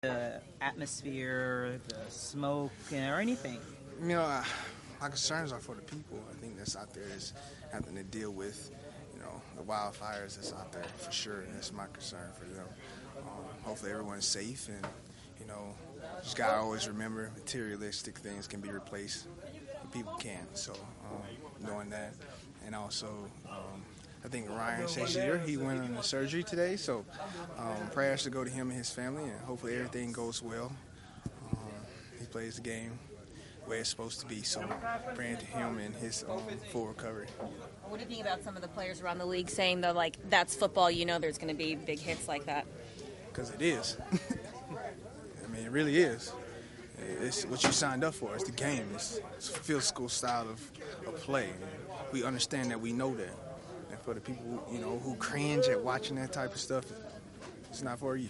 the atmosphere, the smoke, or anything? You know, my concerns are for the people. I think that's out there is having to deal with, the wildfires that's out there for sure. And that's my concern for them. Hopefully everyone's safe and, just gotta always remember materialistic things can be replaced, but people can't. So knowing that, and also I think Ryan Shazier, he went on the surgery today. So prayers to go to him and his family, and hopefully everything goes well. He plays the game where it's supposed to be. So praying to him and his full recovery. What do you think about some of the players around the league saying, though, like, that's football, there's going to be big hits like that? Because it is. I mean, it really is. It's what you signed up for. It's the game. It's a field school style of play. And we understand that. We know that. And for the people, who cringe at watching that type of stuff, it's not for you.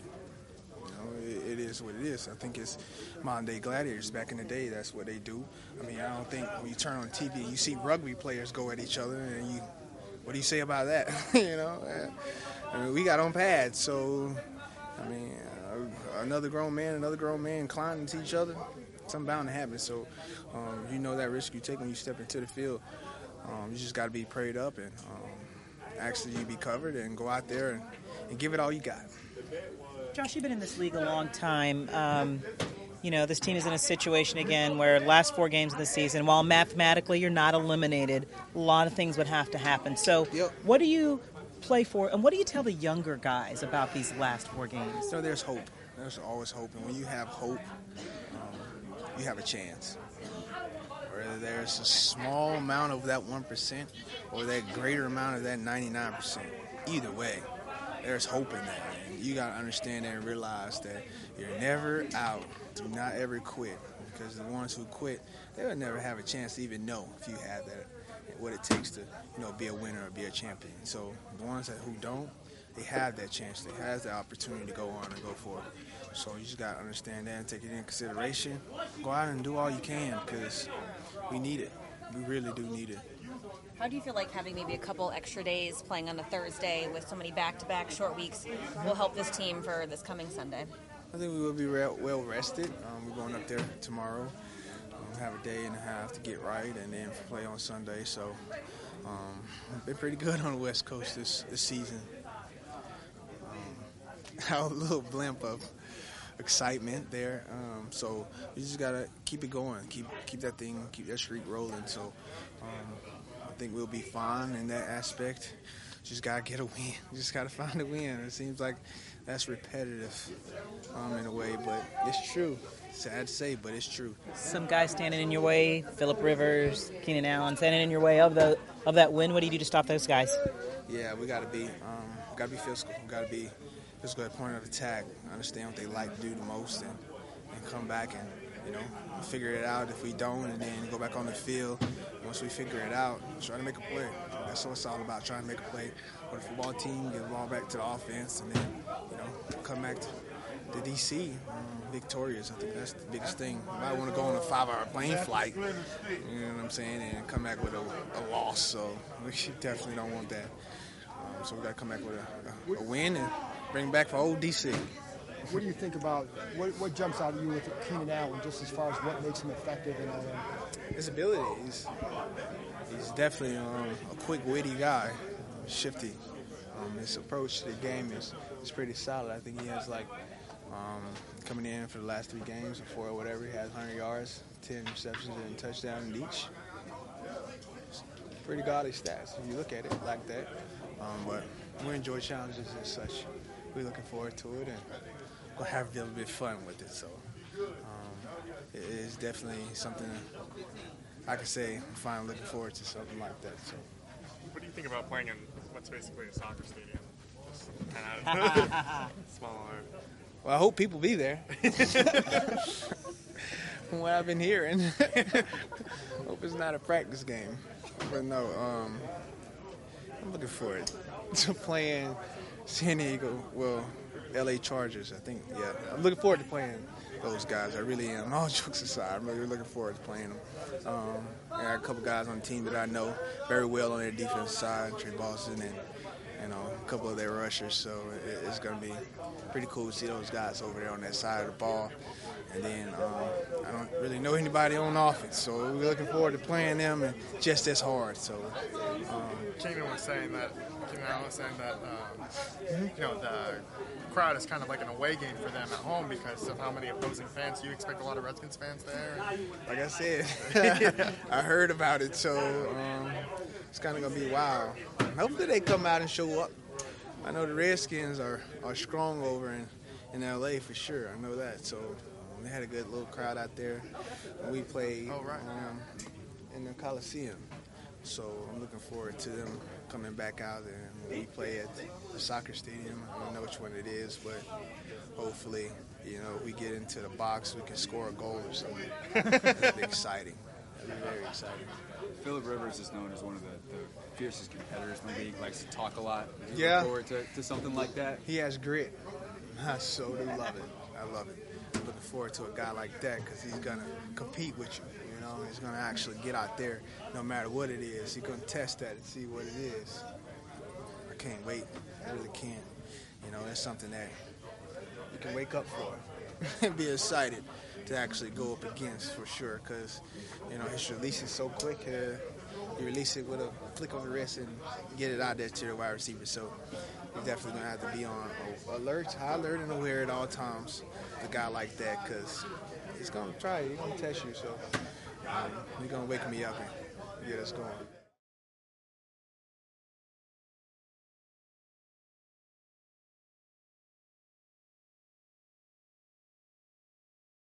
It is what it is. I think it's modern-day gladiators. Back in the day, that's what they do. I mean, I don't think when you turn on TV, you see rugby players go at each other, and what do you say about that? I mean, we got on pads, so, I mean, another grown man climbing to each other, something bound to happen. So, that risk you take when you step into the field. You just got to be prayed up and actually you be covered and go out there and give it all you got. Josh, you've been in this league a long time. This team is in a situation again where last 4 games of the season, while mathematically you're not eliminated, a lot of things would have to happen. So What do you play for, and what do you tell the younger guys about these last 4 games? So there's hope. There's always hope. And when you have hope, you have a chance. Whether there's a small amount of that 1% or that greater amount of that 99%, either way, there's hope in that. And you got to understand that and realize that you're never out. Do not ever quit, because the ones who quit, they will never have a chance to even know if you have that, what it takes to, be a winner or be a champion. So the ones who don't, they have that chance. They have the opportunity to go on and go for it. So you just got to understand that and take it in consideration. Go out and do all you can, because we need it. We really do need it. How do you feel like having maybe a couple extra days playing on a Thursday with so many back-to-back short weeks will help this team for this coming Sunday? I think we will be well rested. We're going up there tomorrow. Have a day and a half to get right, and then play on Sunday. So been pretty good on the West Coast this season. A little blimp of excitement there. So we just gotta keep it going, keep that streak rolling. So I think we'll be fine in that aspect. Just gotta get a win. Just gotta find a win. It seems like that's repetitive in a way, but it's true. Sad to say, but it's true. Some guys standing in your way, Phillip Rivers, Keenan Allen, standing in your way of that win. What do you do to stop those guys? Yeah, we gotta be physical. We gotta be physical at point of attack. Understand what they like to do the most, and come back and figure it out. If we don't, and then go back on the field. Once we figure it out, try to make a play. That's what it's all about, trying to make a play for the football team, get the ball back to the offense, and then, come back to D.C. Victorious. I think that's the biggest thing. You might want to go on a 5-hour plane flight, you know what I'm saying, and come back with a loss. So we definitely don't want that. So we got to come back with a win and bring it back for old D.C. What do you think about what jumps out at you with Keenan Allen, just as far as what makes him effective in all that? His ability. He's definitely a quick, witty guy, shifty. His approach to the game is pretty solid. I think he has coming in for the last 3 games, or 4 or whatever, he has 100 yards, 10 receptions, and a touchdown in each. Pretty godly stats if you look at it like that. But we enjoy challenges as such. We're looking forward to it, and we'll have a little bit of fun with it. So it is definitely something I could say I'm finally looking forward to something like that. So, what do you think about playing in what's basically a soccer stadium? Just kind of smaller. Well, I hope people be there. From what I've been hearing, hope it's not a practice game. But no, I'm looking forward to playing San Diego, LA Chargers. I think, yeah. I'm looking forward to playing those guys. I really am. All jokes aside, I'm really looking forward to playing them. I got a couple guys on the team that I know very well on their defensive side, Trey Boston and couple of their rushers, so it's going to be pretty cool to see those guys over there on that side of the ball. And then I don't really know anybody on offense, so we're looking forward to playing them and just as hard. So Keenan was saying that, you know, the crowd is kind of like an away game for them at home because of how many opposing fans. Do you expect a lot of Redskins fans there? Like I said, I heard about it, so it's kind of going to be wild. Hopefully they come out and show up. I know the Redskins are strong over in L.A. for sure. I know that. So they had a good little crowd out there. We played in the Coliseum. So I'm looking forward to them coming back out and we play at the soccer stadium. I don't know which one it is, but hopefully, you know, if we get into the box, we can score a goal or something. That'd be exciting. That'd be very exciting. Philip Rivers is known as one of the fiercest competitors in the league. Likes to talk a lot. Yeah. Look forward to something like that. He has grit. I so do love it. I love it. I'm looking forward to a guy like that because he's going to compete with you. You know, he's going to actually get out there no matter what it is. He's going to test that and see what it is. I can't wait. I really can't. You know, it's something that you can wake up for and be excited to actually go up against for sure because, you know, his release is so quick. You release it with a flick of the wrist and get it out there to the wide receiver. So you're definitely going to have to be on alert, high alert and aware at all times, a guy like that, because he's going to try it. He's going to test you. So he's going to wake me up and get us going.